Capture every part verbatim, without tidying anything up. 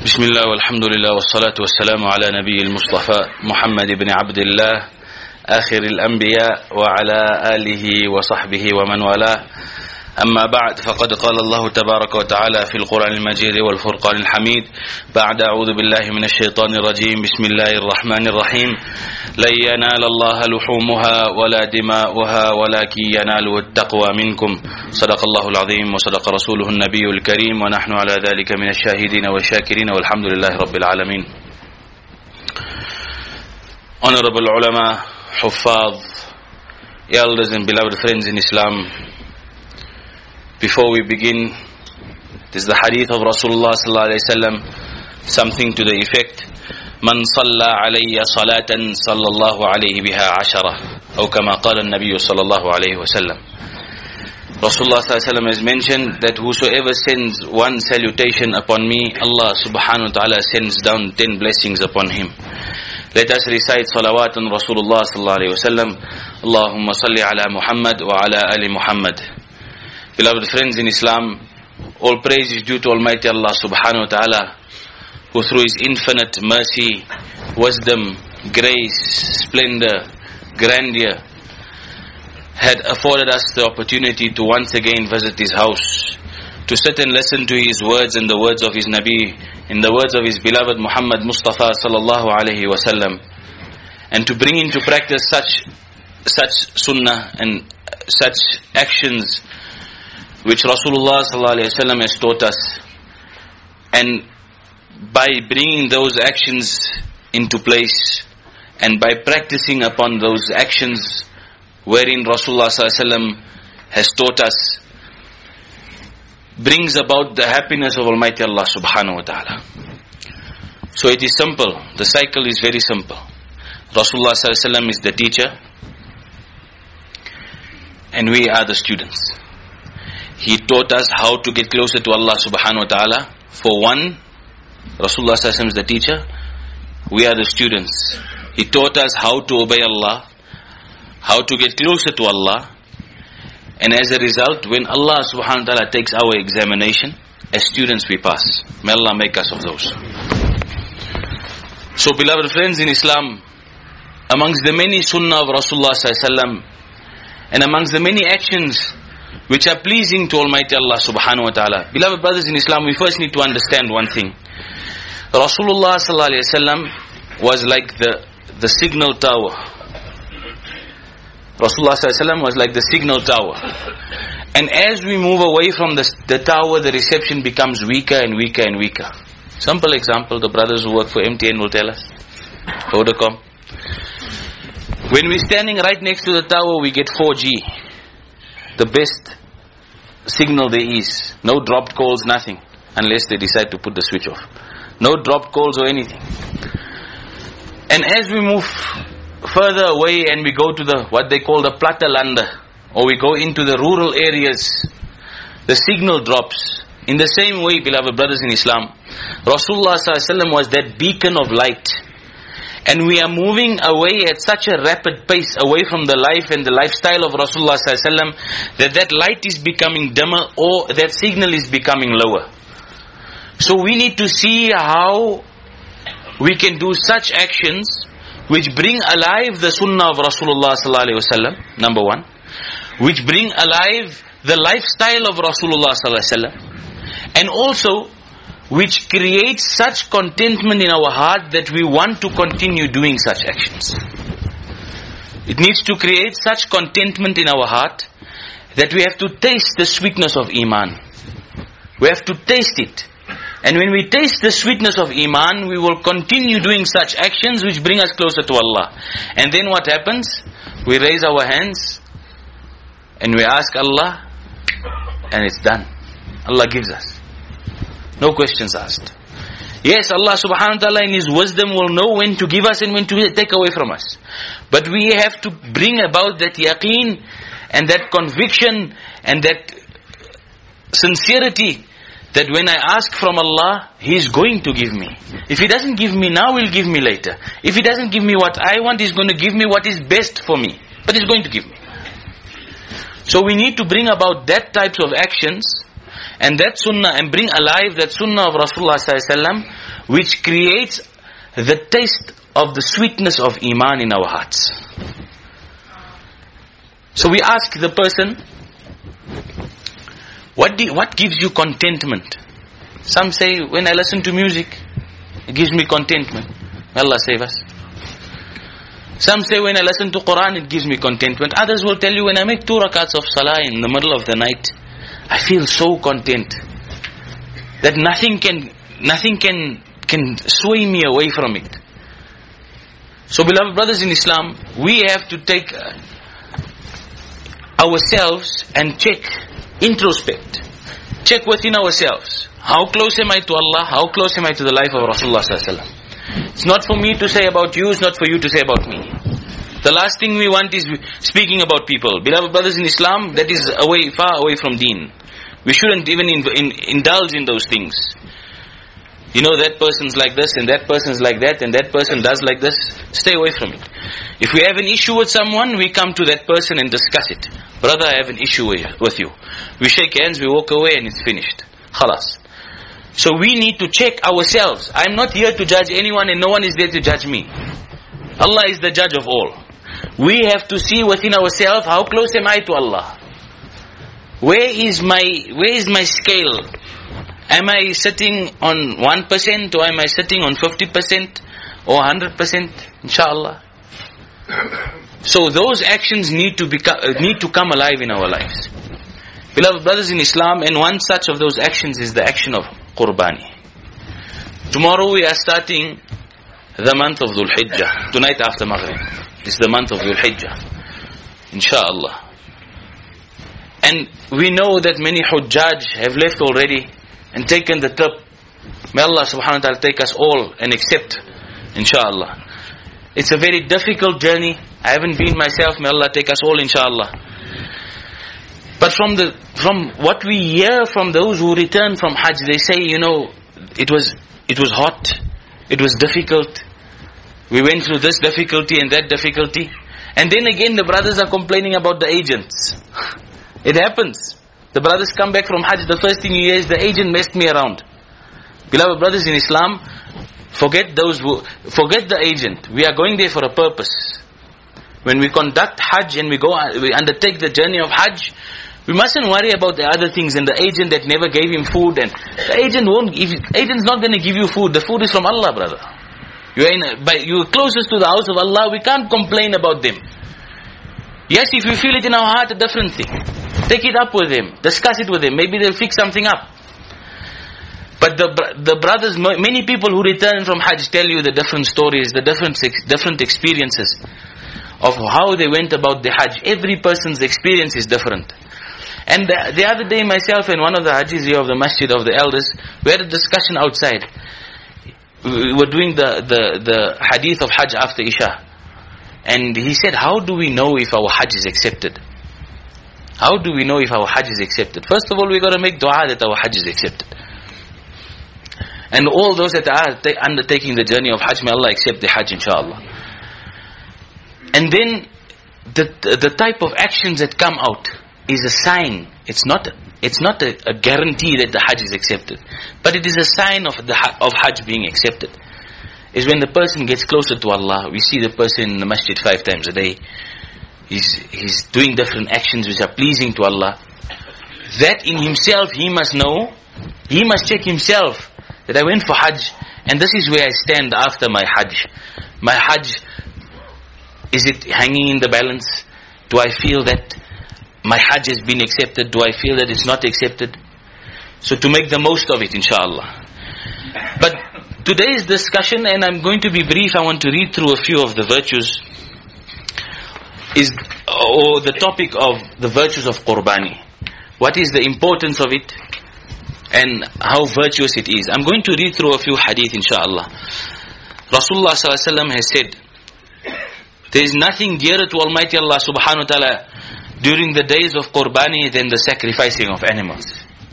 بسم الله والحمد لله والصلاة والسلام على نبي المصطفى محمد بن عبد الله آخر الأنبياء وعلى آله وصحبه ومن والاه. أما بعد، فقد قال الله تبارك وتعالى في القرآن المجيد والفرقان الحميد بعد أعوذ بالله من الشيطان الرجيم بسم الله الرحمن الرحيم لن ينال الله لحومها ولا دماؤها ولكن يناله التقوى منكم صدق الله العظيم وصدق رسوله النبي الكريم ونحن على ذلك من الشاهدين والشاكرين والحمد لله رب العالمين. Honorable ulama, huffaz, elders and beloved friends in Islam, before we begin, this is the hadith of Rasulullah sallallahu alaihi wasallam, something to the effect, "Man salla alayya salatan sallallahu alayhi biha ashara," or kama qala an-nabiy sallallahu alayhi wasallam. Rasulullah sallallahu alaihi wasallam has mentioned that whosoever sends one salutation upon me, Allah subhanahu wa ta'ala sends down ten blessings upon him. Let us recite salawat on Rasulullah sallallahu alayhi wasallam. Allahumma salli ala Muhammad wa ala ali Muhammad. Beloved friends in Islam, all praise is due to Almighty Allah subhanahu wa ta'ala, who through His infinite mercy, wisdom, grace, splendor, grandeur, had afforded us the opportunity to once again visit His house, to sit and listen to His words and the words of His Nabi, in the words of His beloved Muhammad Mustafa sallallahu alayhi wasallam, and to bring into practice such such sunnah and such actions which Rasulullah sallallahu alaihi wasallam has taught us. And by bringing those actions into place and by practicing upon those actions wherein Rasulullah sallallahu alaihi wasallam has taught us, brings about the happiness of Almighty Allah subhanahu wa ta'ala. So it is simple. The cycle is very simple. Rasulullah sallallahu alaihi wasallam is the teacher and we are the students. He taught us how to get closer to Allah subhanahu wa ta'ala. For one, Rasulullah sallallahu alaihi wasallam is the teacher, we are the students. He taught us how to obey Allah, how to get closer to Allah, and as a result, when Allah subhanahu wa ta'ala takes our examination, as students we pass. May Allah make us of those. So beloved friends in Islam, amongst the many sunnah of Rasulullah sallallahu alaihi wasallam, and amongst the many actions which are pleasing to Almighty Allah subhanahu wa ta'ala, beloved brothers in Islam, we first need to understand one thing. Rasulullah sallallahu alaihi wasallam was like the the signal tower. Rasulullah sallallahu alaihi wasallam was like the signal tower. And as we move away from the, the tower, the reception becomes weaker and weaker and weaker. Simple example, the brothers who work for M T N will tell us. Vodacom. When we're standing right next to the tower, we get four G. The best signal there is. No dropped calls, nothing. Unless they decide to put the switch off. No dropped calls or anything. And as we move further away and we go to the, what they call the Plattelande, or we go into the rural areas, the signal drops. In the same way, beloved brothers in Islam, Rasulullah sallallahu alaihi wasallam was that beacon of light. And we are moving away at such a rapid pace away from the life and the lifestyle of Rasulullah sallallahu alaihi wasallam that that light is becoming dimmer or that signal is becoming lower. So we need to see how we can do such actions which bring alive the sunnah of Rasulullah sallallahu alaihi wasallam, number one, which bring alive the lifestyle of Rasulullah sallallahu alaihi wasallam, and also which creates such contentment in our heart that we want to continue doing such actions. It needs to create such contentment in our heart that we have to taste the sweetness of Iman. We have to taste it. And when we taste the sweetness of Iman, we will continue doing such actions which bring us closer to Allah. And then what happens? We raise our hands and we ask Allah, and it's done. Allah gives us. No questions asked. Yes, Allah subhanahu wa ta'ala in His wisdom will know when to give us and when to take away from us. But we have to bring about that yaqeen and that conviction and that sincerity that when I ask from Allah, He is going to give me. If He doesn't give me now, He'll give me later. If He doesn't give me what I want, He's going to give me what is best for me. But He's going to give me. So we need to bring about that types of actions. and that sunnah, and bring alive that sunnah of Rasulullah sallallahu alaihi wasallam, which creates the taste of the sweetness of iman in our hearts. So we ask the person, what do, what gives you contentment? Some say, when I listen to music, it gives me contentment. May Allah save us. Some say, when I listen to Quran, it gives me contentment. Others will tell you, when I make two rakats of salah in the middle of the night, I feel so content that nothing can, nothing can, can sway me away from it. So beloved brothers in Islam, we have to take ourselves and check, introspect, check within ourselves. How close am I to Allah? How close am I to the life of Rasulullah sallallahu alaihi wasallam? It's not for me to say about you, it's not for you to say about me. The last thing we want is speaking about people. Beloved brothers in Islam, that is away, far away from deen. We shouldn't even in, in, indulge in those things. You know, that person's like this, and that person's like that, and that person does like this. Stay away from it. If we have an issue with someone, we come to that person and discuss it. Brother, I have an issue with you. We shake hands, we walk away, and it's finished. Khalas. So we need to check ourselves. I'm not here to judge anyone, and no one is there to judge me. Allah is the judge of all. We have to see within ourselves, how close am I to Allah? Where is my, where is my scale? Am I sitting on one percent, or am I sitting on fifty percent, or one hundred percent? Inshallah. So those actions need to become, uh, need to come alive in our lives. Beloved brothers in Islam, and one such of those actions is the action of Qurbani. Tomorrow we are starting the month of Dhul Hijjah. Tonight after Maghrib is the month of Dhul Hijjah. Inshallah. And we know that many Hujjaj have left already and taken the trip. May Allah subhanahu wa ta'ala take us all and accept, inshallah. It's a very difficult journey. I haven't been myself. May Allah take us all, inshallah. But from the from what we hear from those who return from Hajj, they say, you know, it was it was hot, it was difficult. We went through this difficulty and that difficulty. And then again the brothers are complaining about the agents. It happens. The brothers come back from Hajj, the first thing you hear is the agent messed me around. Beloved brothers in Islam, forget those who, forget the agent. We are going there for a purpose. When we conduct Hajj and we go, we undertake the journey of Hajj, we mustn't worry about the other things and the agent that never gave him food. And the agent won't, if agent's not going to give you food, the food is from Allah, brother. You are in, a, by, you are closest to the house of Allah, we can't complain about them. Yes, if we feel it in our heart, a different thing. Take it up with them, discuss it with them, maybe they'll fix something up. But the the brothers, many people who return from Hajj tell you the different stories, the different different experiences of how they went about the Hajj. Every person's experience is different. And the, the other day myself and one of the Hajjis here of the masjid of the elders, we had a discussion outside. We were doing the, the, the hadith of Hajj after Isha. And he said, how do we know if our Hajj is accepted? How do we know if our Hajj is accepted? First of all, we got to make dua that our Hajj is accepted. And all those that are undertaking the journey of Hajj, may Allah accept the Hajj, inshallah. And then the the type of actions that come out is a sign. It's not it's not a, a guarantee that the Hajj is accepted, but it is a sign of the of Hajj being accepted. Is when the person gets closer to Allah. We see the person in the masjid five times a day. He's he's doing different actions which are pleasing to Allah. That in himself he must know. He must check himself that I went for Hajj, and this is where I stand after my Hajj. My Hajj, is it hanging in the balance? Do I feel that my Hajj has been accepted? Do I feel that it's not accepted? So to make the most of it, inshallah. But today's discussion, and I'm going to be brief, I want to read through a few of the virtues, is or the topic of the virtues of Qurbani. What is the importance of it? And how virtuous it is. I'm going to read through a few hadith, inshallah. Rasulullah sallallahu alaihi wasallam has said, there is nothing dearer to Almighty Allah subhanahu wa ta'ala during the days of Qurbani than the sacrificing of animals.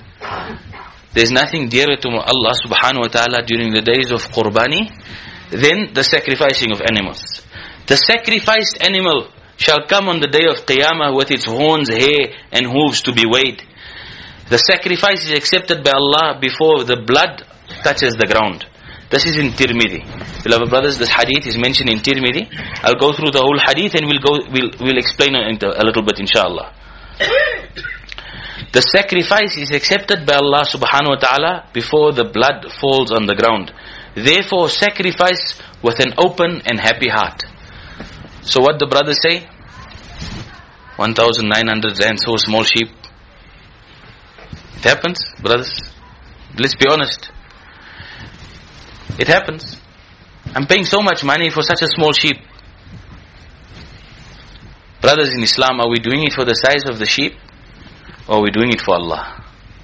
There is nothing dearer to Allah subhanahu wa ta'ala during the days of Qurbani than the sacrificing of animals. The sacrificed animal shall come on the day of Qiyamah with its horns, hair and hooves to be weighed. The sacrifice is accepted by Allah before the blood touches the ground. This is in Tirmidhi. Beloved brothers, this hadith is mentioned in Tirmidhi. I'll go through the whole hadith and we'll go, we'll, we'll explain it a little bit, inshallah. The sacrifice is accepted by Allah subhanahu wa ta'ala before the blood falls on the ground. Therefore, sacrifice with an open and happy heart. So what the brothers say? one thousand nine hundred rand, so small sheep. It happens, brothers. Let's be honest. It happens. I'm paying so much money for such a small sheep. Brothers in Islam, are we doing it for the size of the sheep? Or are we doing it for Allah?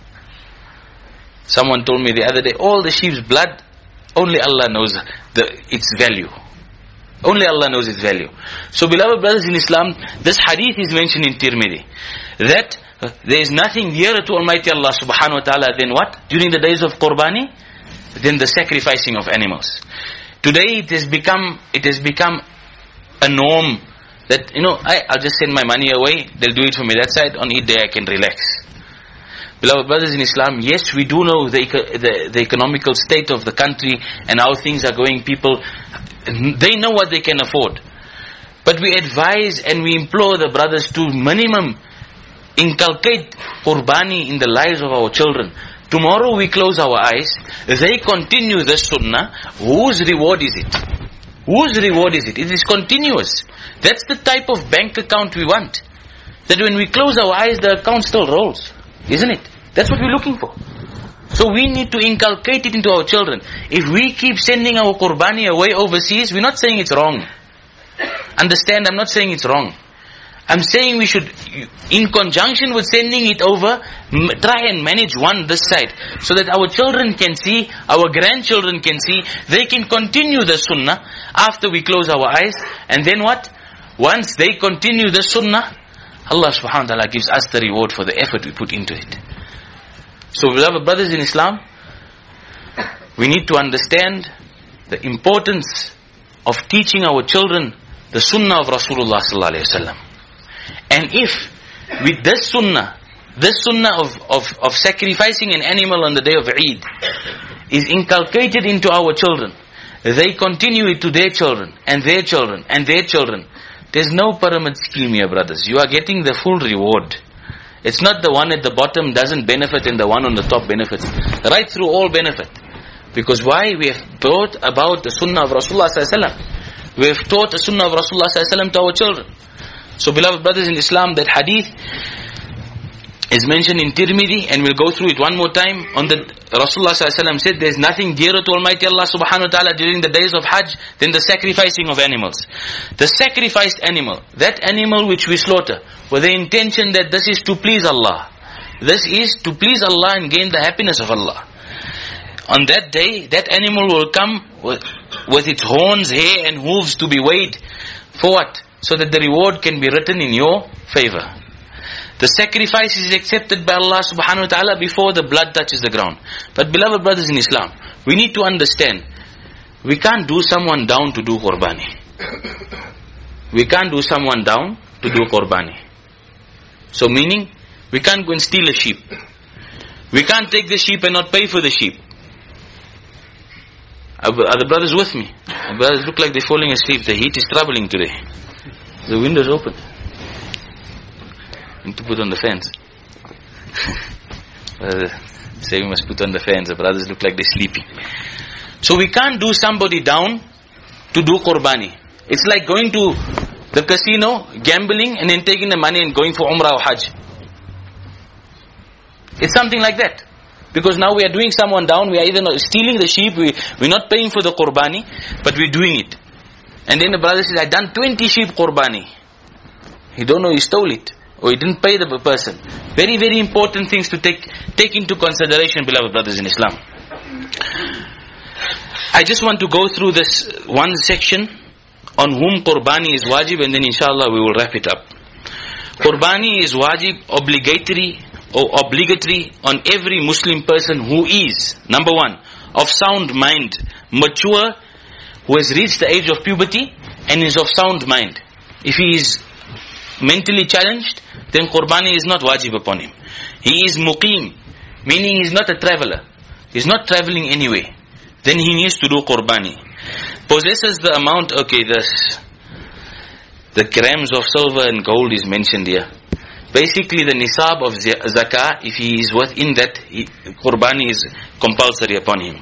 Someone told me the other day, all the sheep's blood, only Allah knows the, its value. Only Allah knows its value. So beloved brothers in Islam, this hadith is mentioned in Tirmidhi. That uh, there is nothing dearer to Almighty Allah subhanahu wa ta'ala than what? During the days of Qurbani? Than the sacrificing of animals. Today it has become, it has become a norm that, you know, I, I'll just send my money away, they'll do it for me that side, on Eid day I can relax. Beloved brothers in Islam, yes, we do know the, the, the economical state of the country and how things are going. People, they know what they can afford. But we advise and we implore the brothers to minimum inculcate Qurbani in the lives of our children. Tomorrow we close our eyes, they continue the sunnah, whose reward is it? Whose reward is it? It is continuous. That's the type of bank account we want. That when we close our eyes, the account still rolls. Isn't it? That's what we're looking for. So we need to inculcate it into our children. If we keep sending our Qurbani away overseas, we're not saying it's wrong. Understand, I'm not saying it's wrong. I'm saying we should, in conjunction with sending it over, m- try and manage one this side, so that our children can see, our grandchildren can see, they can continue the sunnah after we close our eyes. And then what? Once they continue the sunnah, Allah subhanahu wa ta'ala gives us the reward for the effort we put into it. So beloved brothers in Islam, we need to understand the importance of teaching our children the sunnah of Rasulullah sallallahu alaihi wasallam. And if with this sunnah, this sunnah of, of, of sacrificing an animal on the day of Eid is inculcated into our children, they continue it to their children, and their children, and their children. There's no pyramid scheme here, brothers. You are getting the full reward. It's not the one at the bottom doesn't benefit and the one on the top benefits. Right through all benefit. Because why? We have taught about the sunnah of Rasulullah sallallahu alaihi wasallam. We have taught the sunnah of Rasulullah sallallahu alaihi wasallam to our children. So beloved brothers in Islam, that hadith is mentioned in Tirmidhi, and we'll go through it one more time. On the Rasulullah sallallahu alaihi wasallam said, there's nothing dearer to Almighty Allah subhanahu wa ta'ala during the days of Hajj than the sacrificing of animals. The sacrificed animal, that animal which we slaughter, with the intention that this is to please Allah. This is to please Allah and gain the happiness of Allah. On that day, that animal will come with, with its horns, hair and hooves to be weighed. For what? So that the reward can be written in your favor. The sacrifice is accepted by Allah subhanahu wa ta'ala before the blood touches the ground. But beloved brothers in Islam, we need to understand, we can't do someone down to do Qurbani. We can't do someone down to do Qurbani. So meaning, we can't go and steal a sheep. We can't take the sheep and not pay for the sheep. Are the brothers with me? The brothers look like they're falling asleep. The heat is troubling today. The window's open. Need to put on the fans. uh, say we must put on the fans. The brothers look like they're sleeping. So we can't do somebody down to do Qurbani. It's like going to the casino, gambling, and then taking the money and going for Umrah or Hajj. It's something like that. Because now we are doing someone down, we are either not stealing the sheep, we, we're not paying for the Qurbani, but we're doing it. And then the brother says, I done twenty sheep Qurbani. He don't know he stole it, or he didn't pay the person. Very, very important things to take, take into consideration, beloved brothers in Islam. I just want to go through this one section on whom Qurbani is wajib, and then inshallah we will wrap it up. Qurbani is wajib, obligatory, or obligatory on every Muslim person who is, number one, of sound mind, mature, who has reached the age of puberty and is of sound mind. If he is mentally challenged, then Qurbani is not wajib upon him. he is muqim, meaning he is not a traveler, he is not traveling anywhere, then he needs to do qurbani. Possesses the amount, okay, this, the grams of silver and gold is mentioned here. Basically the nisab of zakah, if he is within that, he, qurbani is compulsory upon him.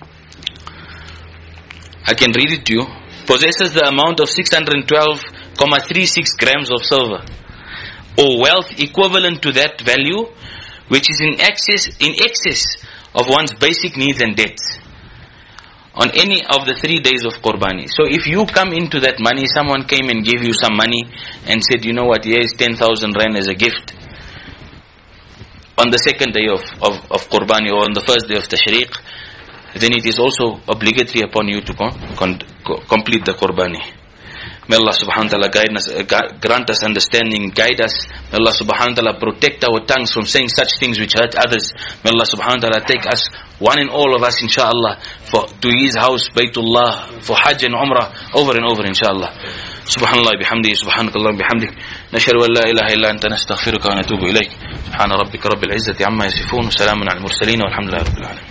I can read it to you. Possesses the amount of six hundred twelve point three six grams of silver, or wealth equivalent to that value, which is in excess, in excess of one's basic needs and debts, on any of the three days of qurbani. So if you come into that money, someone came and gave you some money and said, you know what, here is ten thousand rand as a gift, on the second day of, of, of qurbani, or on the first day of tashriq, then it is also obligatory upon you to con, con, complete the qurbani. May Allah subhanahu wa ta'ala guide us, uh, grant us understanding, guide us. May Allah subhanahu wa ta'ala protect our tongues from saying such things which hurt others. May Allah subhanahu wa ta'ala take us, one and all of us, inshallah, for, to his house, Baytullah, for Hajj and Umrah, over and over, inshallah. Subhanallah bihamdihi, subhanakallah bihamdik. Nashhadu an la ilaha illa anta nastaghfiruka wa natubu ilayk. Subhana rabbika rabbil izzati amma yasifun, wa salamun al mursaleen, walhamdulillahi rabbil alamin.